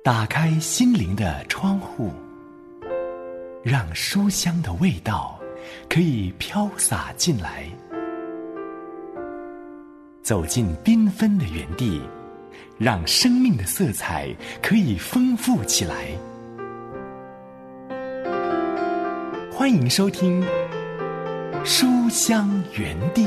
打开心灵的窗户，让书香的味道可以飘洒进来，走进缤纷的园地，让生命的色彩可以丰富起来。欢迎收听书香园地。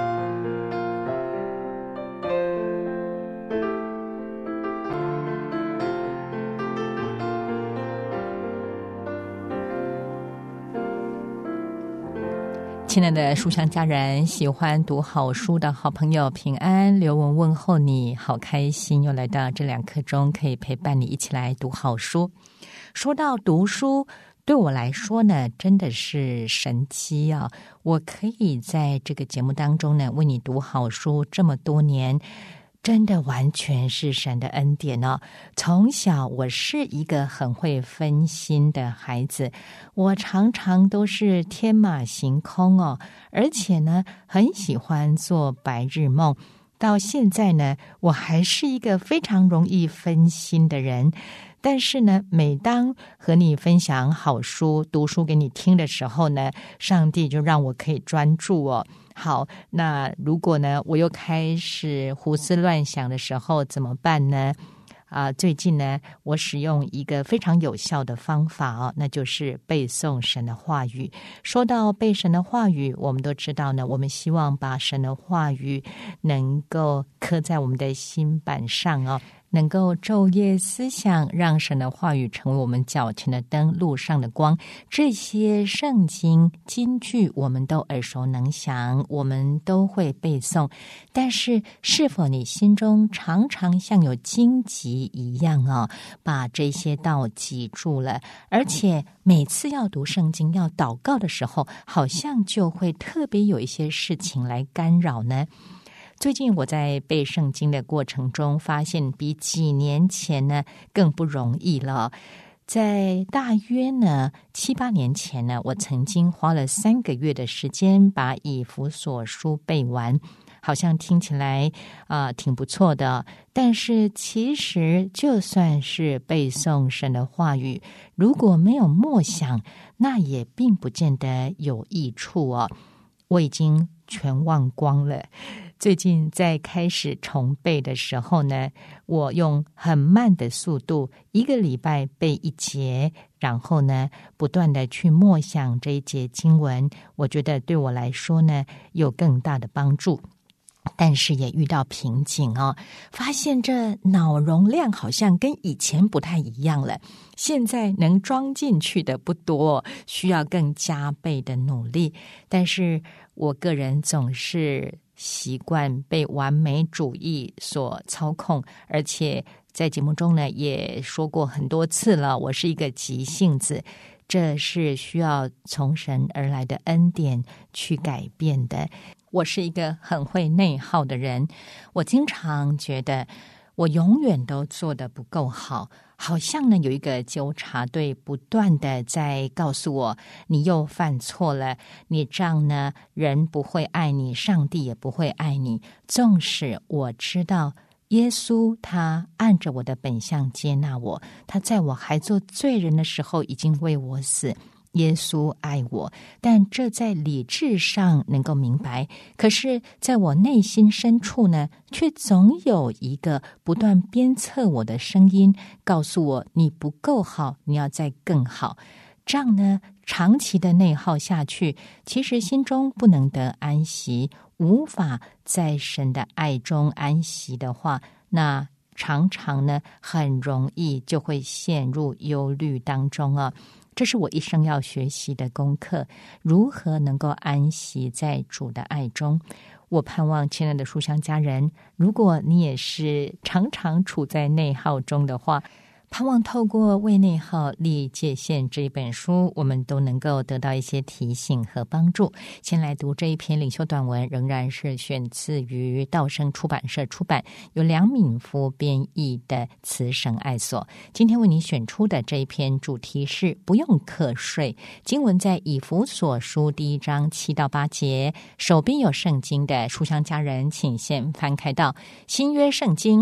亲爱的书香家人，喜欢读好书的好朋友平安，刘文问候你，好开心又来到这2刻钟，可以陪伴你一起来读好书。说到读书，对我来说呢，真的是神奇啊！我可以在这个节目当中呢，为你读好书这么多年，真的完全是神的恩典哦。从小我是一个很会分心的孩子，我常常都是天马行空哦，而且呢，很喜欢做白日梦。到现在呢，我还是一个非常容易分心的人。但是呢，每当和你分享好书、读书给你听的时候呢，上帝就让我可以专注哦。好，那如果呢，我又开始胡思乱想的时候怎么办呢？最近呢，我使用一个非常有效的方法哦，那就是背诵神的话语。说到背神的话语，我们都知道呢，我们希望把神的话语能够刻在我们的心板上哦，能够昼夜思想，让神的话语成为我们脚前的灯，路上的光。这些圣经金句我们都耳熟能详，我们都会背诵，但是是否你心中常常像有荆棘一样哦，把这些道记住了，而且每次要读圣经要祷告的时候，好像就会特别有一些事情来干扰呢？最近我在背圣经的过程中，发现比几年前呢更不容易了。在大约呢7、8年前呢，我曾经花了3个月的时间把以弗所书背完，好像听起来挺不错的。但是其实就算是背诵神的话语，如果没有默想，那也并不见得有益处哦。我已经全忘光了。最近在开始重背的时候呢，我用很慢的速度，1个礼拜背1节，然后呢不断的去默想这一节经文，我觉得对我来说呢有更大的帮助。但是也遇到瓶颈哦，发现这脑容量好像跟以前不太一样了，现在能装进去的不多，需要更加倍的努力。但是我个人总是习惯被完美主义所操控，而且在节目中呢也说过很多次了，我是一个急性子，这是需要从神而来的恩典去改变的。我是一个很会内耗的人，我经常觉得我永远都做得不够好，好像呢有一个纠察队不断的在告诉我，你又犯错了，你这样呢人不会爱你，上帝也不会爱你。纵使我知道耶稣他按着我的本相接纳我，他在我还做罪人的时候已经为我死，耶稣爱我，但这在理智上能够明白，可是在我内心深处呢，却总有一个不断鞭策我的声音，告诉我你不够好，你要再更好。这样呢，长期的内耗下去，其实心中不能得安息，无法在神的爱中安息的话，那常常呢很容易就会陷入忧虑当中啊。这是我一生要学习的功课，如何能够安息在主的爱中。我盼望亲爱的书香家人，如果你也是常常处在内耗中的话，盼望透过为内耗立界限这一本书，我们都能够得到一些提醒和帮助。先来读这一篇领袖短文，仍然是选自于道生出版社出版，由梁敏夫编译的《慈神爱所》。今天为你选出的这一篇主题是不用瞌睡，经文在以弗所书1章7到8节。手边有圣经的书香家人，请先翻开到新约圣经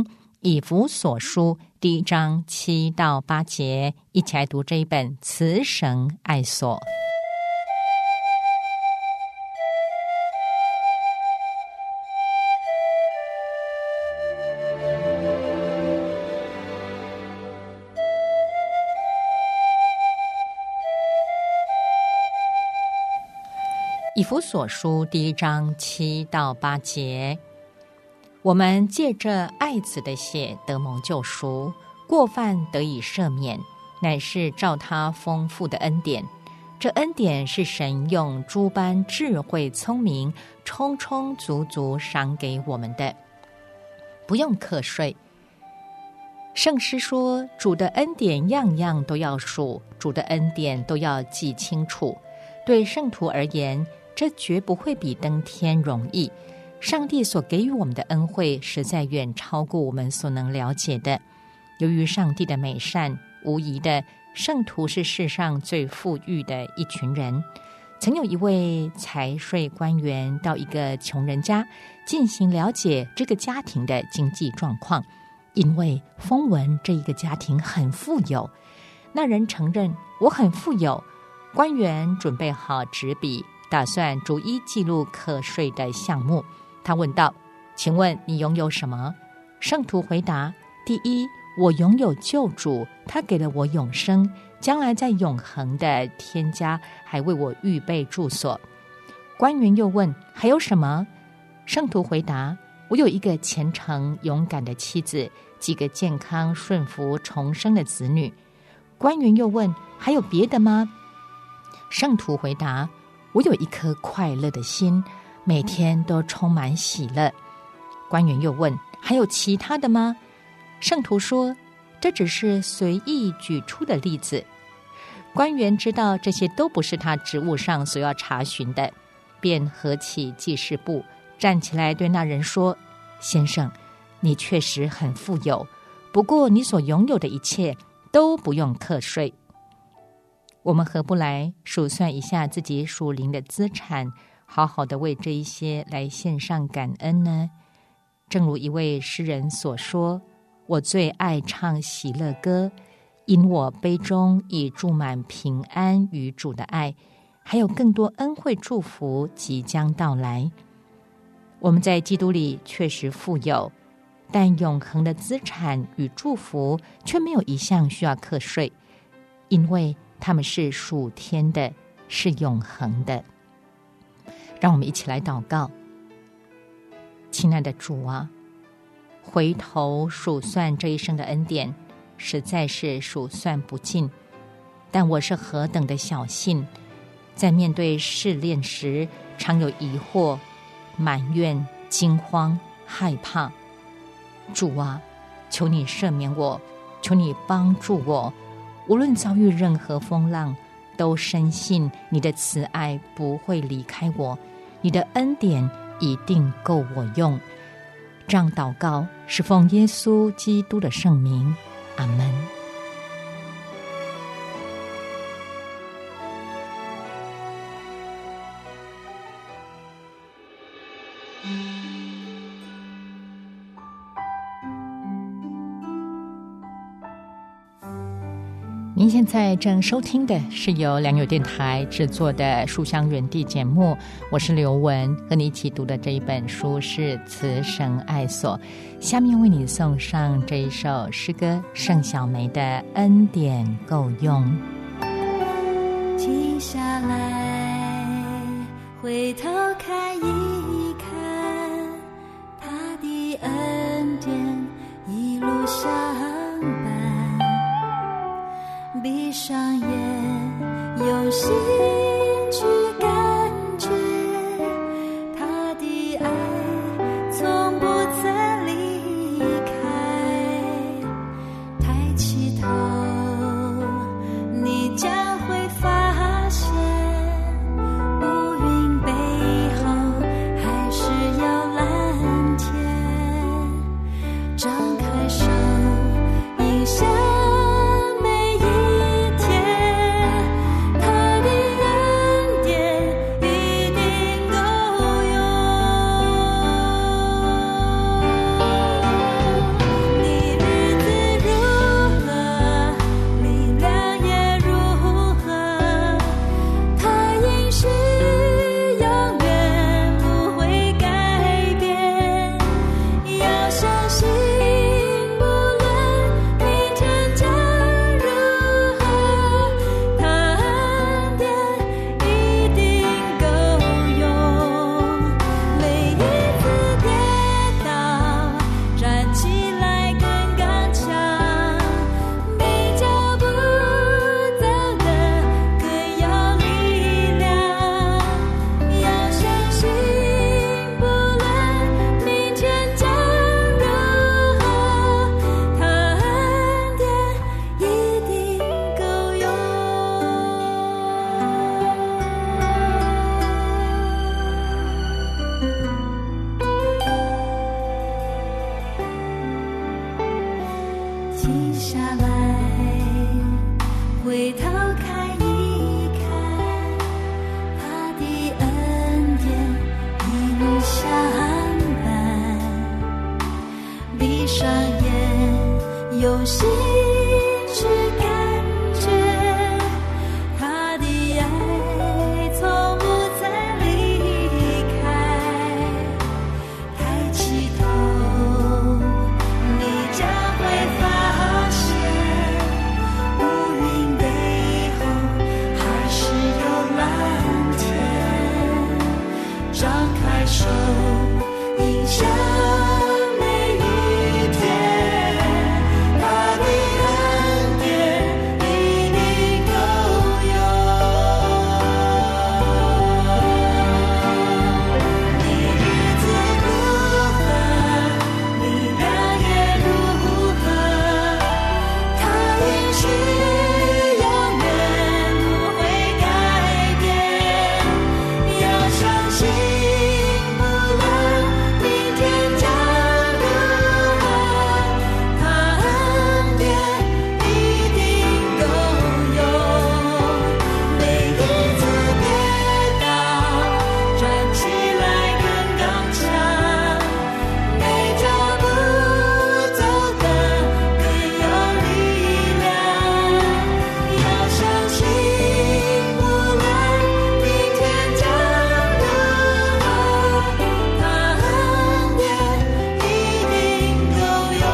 以弗所书第1章7到8节，一起来读这一本慈神爱所。以弗所书第1章7到8节，我们借着爱子的血得蒙救赎，过犯得以赦免，乃是照他丰富的恩典。这恩典是神用诸般智慧聪明充充足足赏给我们的，不用课税。圣诗说，主的恩典样样都要数，主的恩典都要记清楚。对圣徒而言，这绝不会比登天容易。上帝所给予我们的恩惠实在远超过我们所能了解的。由于上帝的美善，无疑的，圣徒是世上最富裕的一群人。曾有一位财税官员到一个穷人家进行了解这个家庭的经济状况，因为风闻这一个家庭很富有。那人承认，我很富有。官员准备好纸笔，打算逐一记录课税的项目。他问道，请问你拥有什么？圣徒回答，第一，我拥有救主，他给了我永生，将来在永恒的天家还为我预备住所。官员又问，还有什么？圣徒回答，我有一个虔诚勇敢的妻子，几个健康顺服重生的子女。官员又问，还有别的吗？圣徒回答，我有一颗快乐的心，每天都充满喜乐。官员又问，还有其他的吗？圣徒说，这只是随意举出的例子。官员知道这些都不是他职务上所要查询的，便合起记事簿，站起来对那人说，先生，你确实很富有，不过你所拥有的一切都不用课税。我们何不来数算一下自己属灵的资产，好好的为这一些来献上感恩呢？正如一位诗人所说，我最爱唱喜乐歌，因我杯中已注满平安与主的爱，还有更多恩惠祝福即将到来。我们在基督里确实富有，但永恒的资产与祝福却没有一项需要课税，因为他们是属天的，是永恒的。让我们一起来祷告。亲爱的主啊，回头数算这一生的恩典，实在是数算不尽，但我是何等的小信，在面对试炼时常有疑惑、埋怨、惊慌、害怕。主啊，求你赦免我，求你帮助我，无论遭遇任何风浪，都深信你的慈爱不会离开我，你的恩典一定够我用。这样祷告是奉耶稣基督的圣名，阿们。您现在正收听的是由良友电台制作的书香园地节目，我是刘文，和你一起读的这一本书是慈神爱所。下面为你送上这一首诗歌，盛小梅的恩典够用。 停下来，回头看一看，他的恩典一路相伴。闭上眼，用心去感觉，他的爱从不曾离开。抬起头，你将会发现，乌云背后还是有蓝天。张开手，迎向每一天，他的爱停下来，回头看一看，他的恩典一路相伴。闭上眼，用心去感觉他的爱从不再离开。抬起头，你将会发现，乌云背后还是有蓝天。张开手，迎向每一天，他的恩典一定够用。你日子如何，你亮也如何，他应许永远不会改变。要相信，不论明天将如何，他恩典一定够用。每一次跌倒，站起来更刚强，每脚步走得更有力量。要相信，无论明天将如何，他恩典一定够用。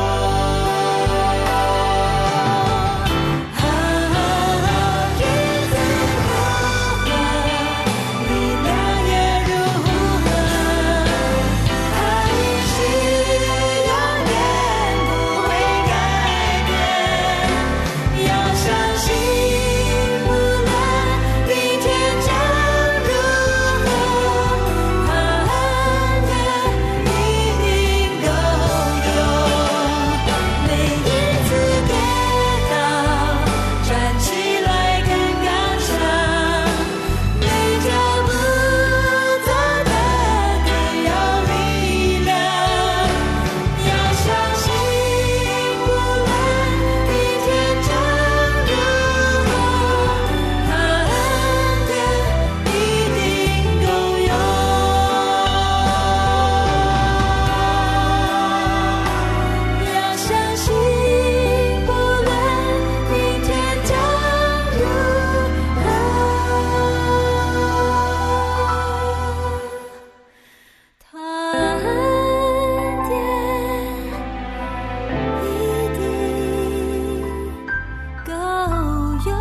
日子如何，力量也如何，他应许永远不会改变。要相信，无论明天将如何，他恩典一定够用。每一次跌倒，站起来更刚强，每脚步走得更有力量。要相信，无论明天将如何，他恩典一定够用。要相信，不论明天将如何，他恩典一定够用。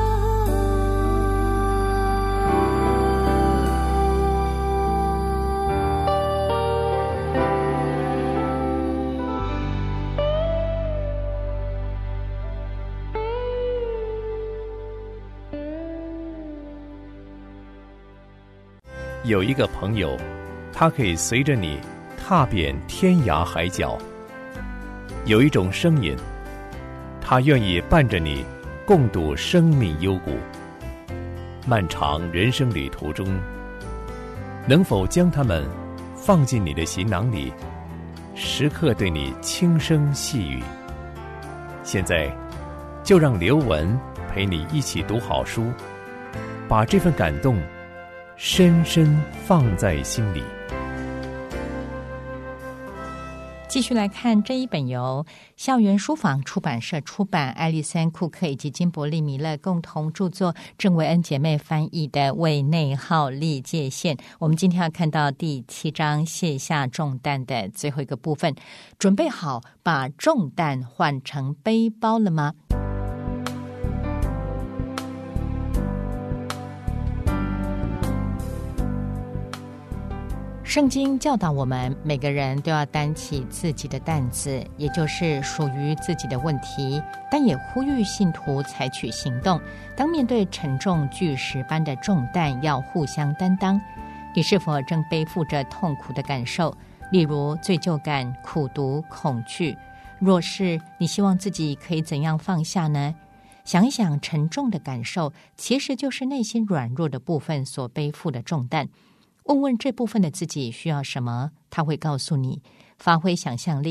有一个朋友，他可以随着你踏遍天涯海角；有一种声音，他愿意伴着你共度生命幽谷。漫长人生旅途中，能否将他们放进你的行囊里，时刻对你轻声细语？现在，就让刘文陪你一起读好书，把这份感动深深放在心里。 继续来看这一本由校园书房出版社出版，艾丽森·库克以及金伯利·米勒共同著作，郑维恩姐妹翻译的《为内耗立界限》。我们今天要看到第7章卸下重担的最后一个部分。准备好把重担换成背包了吗？圣经教导我们，每个人都要担起自己的担子，也就是属于自己的问题，但也呼吁信徒采取行动。当面对沉重巨石般的重担，要互相担当。你是否正背负着痛苦的感受，例如罪疚感、苦毒、恐惧？若是，你希望自己可以怎样放下呢？想一想，沉重的感受其实就是内心软弱的部分所背负的重担。问问这部分的自己需要什么，他会告诉你。发挥想象力，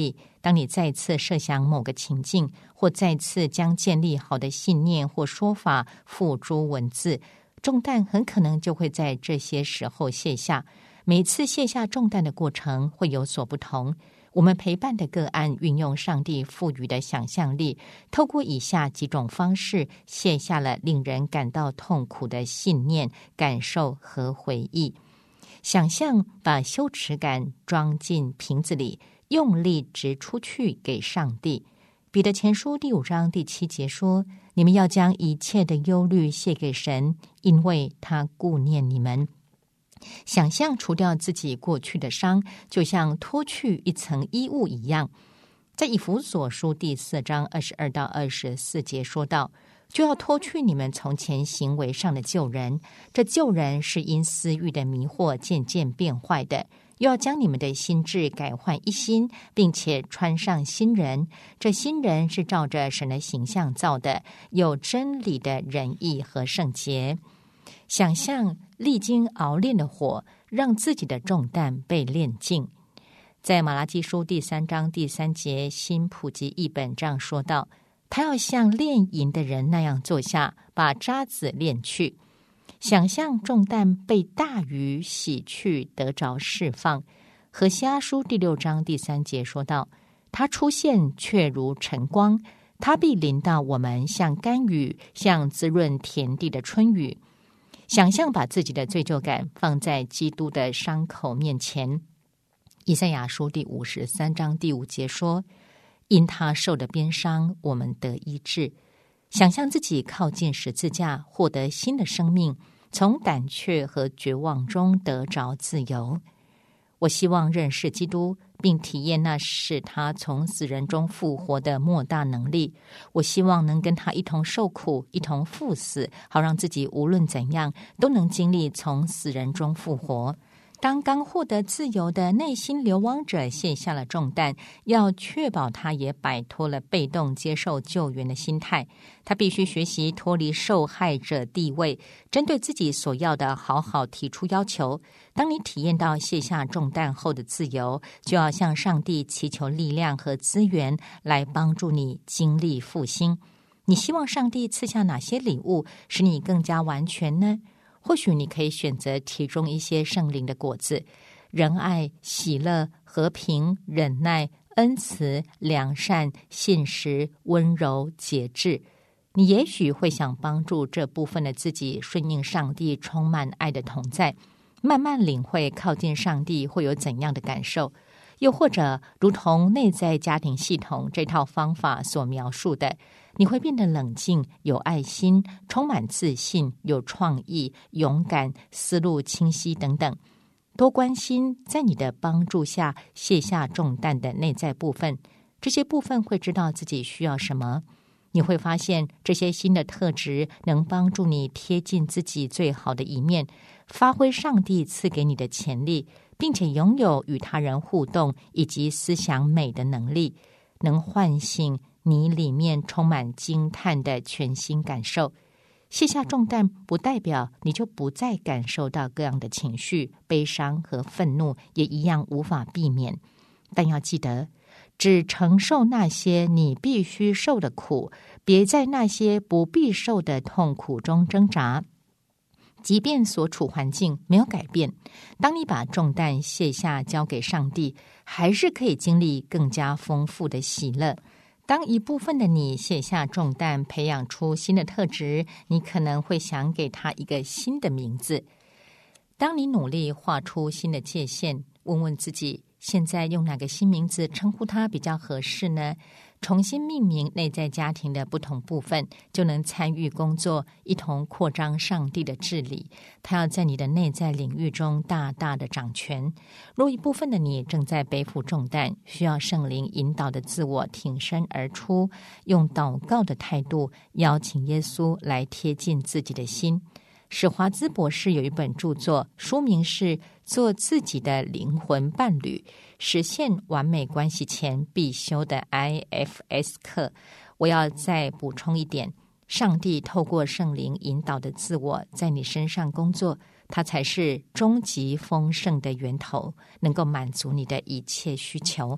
当你再次设想某个情境，或再次将建立好的信念或说法付诸文字，重担很可能就会在这些时候卸下。每次卸下重担的过程会有所不同。我们陪伴的个案运用上帝赋予的想象力，透过以下几种方式卸下了令人感到痛苦的信念、感受和回忆。想象把羞耻感装进瓶子里，用力直出去给上帝。彼得前书第5章第7节说，你们要将一切的忧虑卸给神，因为他顾念你们。想象除掉自己过去的伤，就像脱去一层衣物一样。在以弗所书第4章22到24节说道，就要脱去你们从前行为上的旧人，这旧人是因私欲的迷惑渐渐变坏的，又要将你们的心志改换一新，并且穿上新人。这新人是照着神的形象造的，有真理的仁义和圣洁。想象历经熬炼的火，让自己的重担被炼尽。在马拉基书第3章第3节新普及译本这样说道，他要像炼银的人那样坐下，把渣子炼去。想象重担被大鱼洗去，得着释放。何西阿书第6章第3节说道，他出现却如晨光，他必临到我们，像甘雨，像滋润田地的春雨。想象把自己的罪疚感放在基督的伤口面前。以赛亚书第53章第5节说，因他受的鞭伤，我们得医治。想象自己靠近十字架，获得新的生命，从胆怯和绝望中得着自由。我希望认识基督，并体验那使他从死人中复活的莫大能力。我希望能跟他一同受苦，一同赴死，好让自己无论怎样都能经历从死人中复活。当刚获得自由的内心流亡者卸下了重担，要确保他也摆脱了被动接受救援的心态。他必须学习脱离受害者地位，针对自己所要的好好提出要求。当你体验到卸下重担后的自由，就要向上帝祈求力量和资源来帮助你经历复兴。你希望上帝赐下哪些礼物，使你更加完全呢？或许你可以选择其中一些圣灵的果子：仁爱、喜乐、和平、忍耐、恩慈、良善、信实、温柔、节制。你也许会想帮助这部分的自己顺应上帝充满爱的同在，慢慢领会靠近上帝会有怎样的感受。又或者如同内在家庭系统这套方法所描述的，你会变得冷静、有爱心、充满自信、有创意、勇敢、思路清晰等等。多关心在你的帮助下卸下重担的内在部分，这些部分会知道自己需要什么。你会发现这些新的特质能帮助你贴近自己最好的一面，发挥上帝赐给你的潜力，并且拥有与他人互动以及思想美的能力，能唤醒你里面充满惊叹的全新感受。卸下重担不代表你就不再感受到各样的情绪，悲伤和愤怒也一样无法避免。但要记得，只承受那些你必须受的苦，别在那些不必受的痛苦中挣扎。即便所处环境没有改变，当你把重担卸下交给上帝，还是可以经历更加丰富的喜乐。当一部分的你卸下重担，培养出新的特质，你可能会想给它一个新的名字。当你努力画出新的界限，问问自己，现在用哪个新名字称呼它比较合适呢？重新命名内在家庭的不同部分，就能参与工作，一同扩张上帝的治理。他要在你的内在领域中大大的掌权。若一部分的你正在背负重担，需要圣灵引导的自我挺身而出，用祷告的态度邀请耶稣来贴近自己的心。史华兹博士有一本著作，书名是《做自己的灵魂伴侣：实现完美关系前必修的 IFS 课》。我要再补充一点，上帝透过圣灵引导的自我在你身上工作，它才是终极丰盛的源头，能够满足你的一切需求。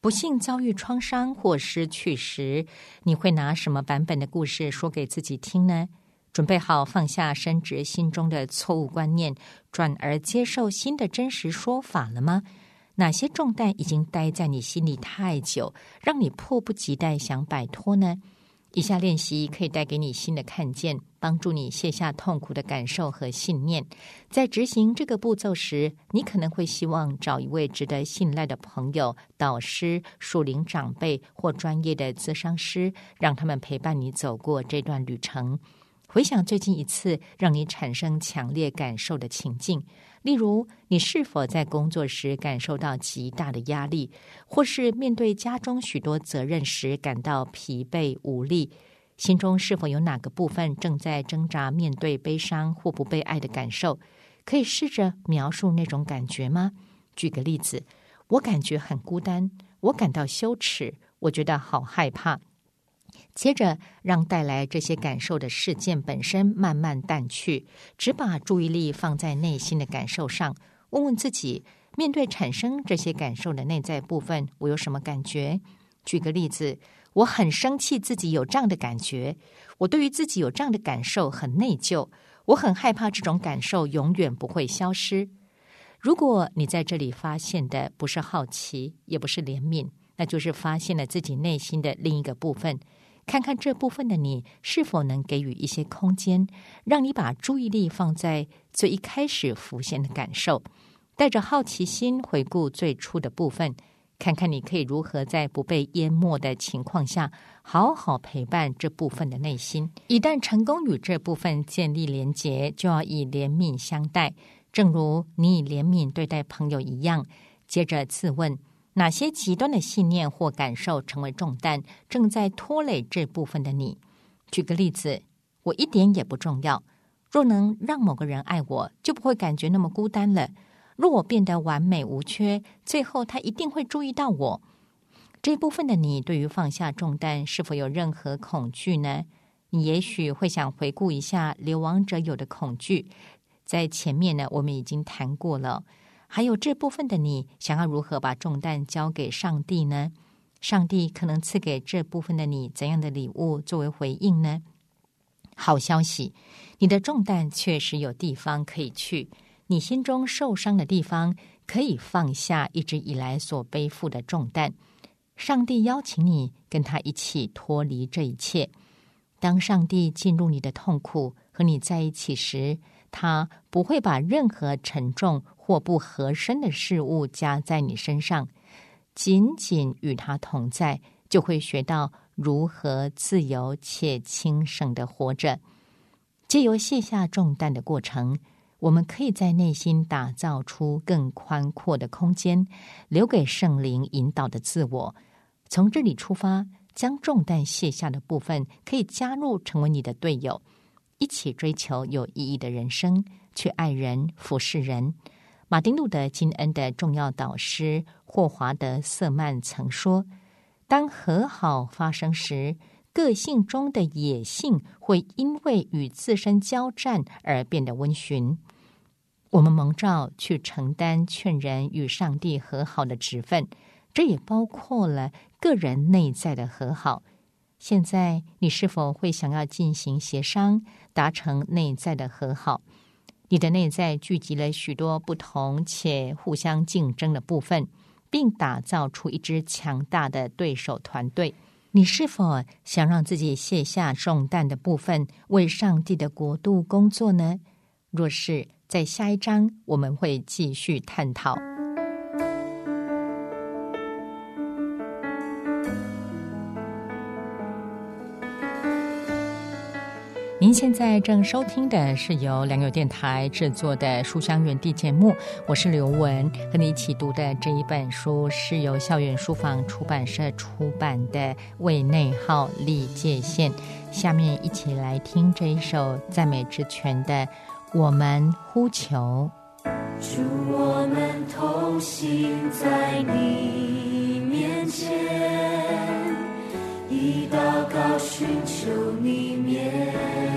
不幸遭遇创伤或失去时，你会拿什么版本的故事说给自己听呢？准备好放下深植心中的错误观念，转而接受新的真实说法了吗？哪些重担已经待在你心里太久，让你迫不及待想摆脱呢？以下练习可以带给你新的看见，帮助你卸下痛苦的感受和信念。在执行这个步骤时，你可能会希望找一位值得信赖的朋友、导师、属灵长辈或专业的咨商师，让他们陪伴你走过这段旅程。回想最近一次让你产生强烈感受的情境，例如你是否在工作时感受到极大的压力，或是面对家中许多责任时感到疲惫无力，心中是否有哪个部分正在挣扎面对悲伤或不被爱的感受？可以试着描述那种感觉吗？举个例子，我感觉很孤单，我感到羞耻，我觉得好害怕。接着让带来这些感受的事件本身慢慢淡去，只把注意力放在内心的感受上，问问自己，面对产生这些感受的内在部分，我有什么感觉？举个例子，我很生气自己有这样的感觉，我对于自己有这样的感受很内疚，我很害怕这种感受永远不会消失。如果你在这里发现的不是好奇，也不是怜悯，那就是发现了自己内心的另一个部分。看看这部分的你是否能给予一些空间，让你把注意力放在最一开始浮现的感受，带着好奇心回顾最初的部分，看看你可以如何在不被淹没的情况下好好陪伴这部分的内心。一旦成功与这部分建立连结，就要以怜悯相待，正如你以怜悯对待朋友一样。接着自问，哪些极端的信念或感受成为重担，正在拖累这部分的你？举个例子，我一点也不重要。若能让某个人爱我，就不会感觉那么孤单了。若我变得完美无缺，最后他一定会注意到我。这部分的你对于放下重担是否有任何恐惧呢？你也许会想回顾一下流亡者有的恐惧，在前面呢，我们已经谈过了。还有这部分的你想要如何把重担交给上帝呢？上帝可能赐给这部分的你怎样的礼物作为回应呢？好消息，你的重担确实有地方可以去，你心中受伤的地方可以放下一直以来所背负的重担。上帝邀请你跟他一起脱离这一切。当上帝进入你的痛苦和你在一起时，他不会把任何沉重或不合身的事物加在你身上，仅仅与他同在，就会学到如何自由且轻省地活着。藉由卸下重担的过程，我们可以在内心打造出更宽阔的空间，留给圣灵引导的自我。从这里出发，将重担卸下的部分可以加入成为你的队友，一起追求有意义的人生，去爱人、服侍人。马丁路德金恩的重要导师霍华德·瑟曼曾说，当和好发生时，个性中的野性会因为与自身交战而变得温驯。我们蒙召去承担劝人与上帝和好的职分，这也包括了个人内在的和好。现在你是否会想要进行协商，达成内在的和好？你的内在聚集了许多不同且互相竞争的部分，并打造出一支强大的对手团队。你是否想让自己卸下重担的部分，为上帝的国度工作呢？若是，在下一章我们会继续探讨。您现在正收听的是由良友电台制作的书香园地节目，我是刘雯，和你一起读的这一本书是由校园书房出版社出版的《为内耗立界限》。下面一起来听这一首赞美之泉的《我们呼求》。 主，我们同行在你面前，以祷告寻求你面，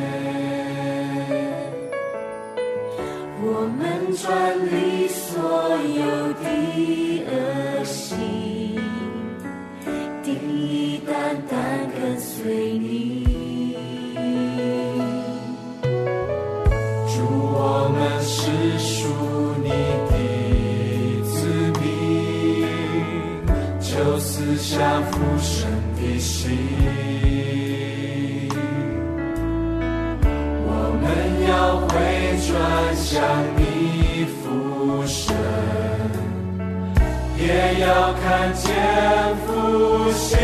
我们转离所有的恶行， 向你俯身，也要看见复兴。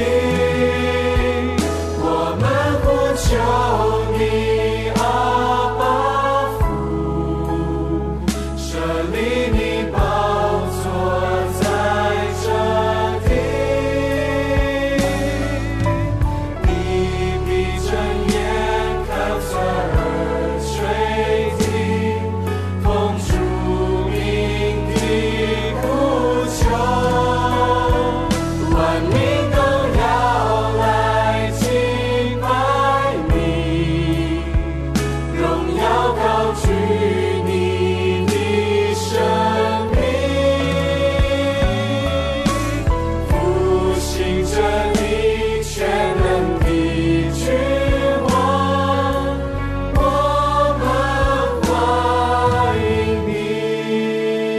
我们呼求你，阿爸父，设立你宝座在这地。你闭着眼看侧耳垂听，奉主名的呼求，万民都要来敬拜你，荣耀高举你的生命，复兴着你全能的君王，我们欢迎你。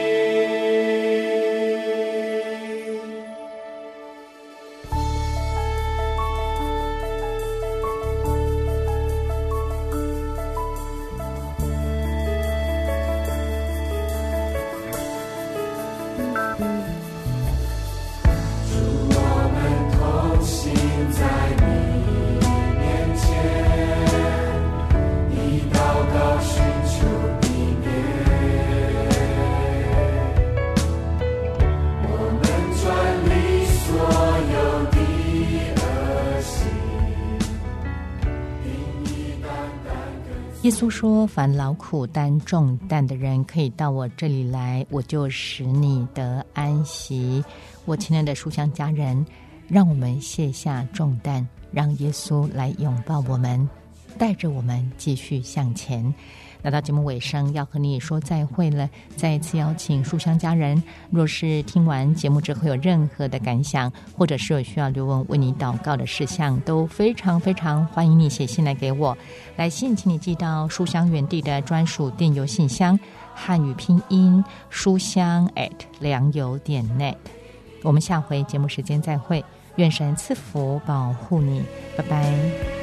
主，我们同行在你面前，以祷告寻求你面，我们专理所有的恶行，定义单单跟耶稣说，凡劳苦担重担的人可以到我这里来，我就使你得安息。我亲爱的书香家人，让我们卸下重担，让耶稣来拥抱我们，带着我们继续向前。来到节目尾声，要和你说再会了。再一次邀请书香家人，若是听完节目之后有任何的感想，或者是有需要刘文为你祷告的事项，都非常非常欢迎你写信来给我。来信请你寄到书香园地的专属电邮信箱，汉语拼音书香良友.net。我们下回节目时间再会，愿神赐福保护你，拜拜。